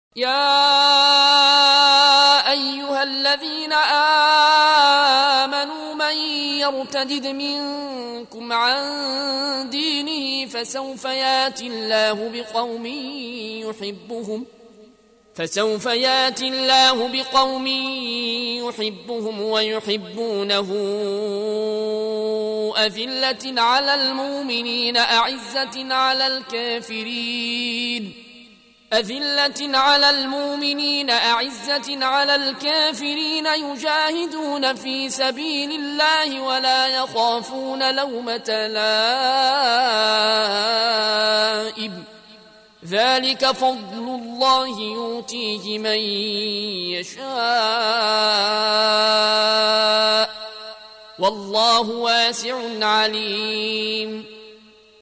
يا أيها الذين آمنوا من يرتد منكم عن دينه فسوف يأتي الله بقوم يحبهم ويحبونه أذلة على المؤمنين أعزة على الكافرين يجاهدون في سبيل الله ولا يخافون لومة لائم ذلك فضل الله يؤتيه من يشاء والله واسع عليم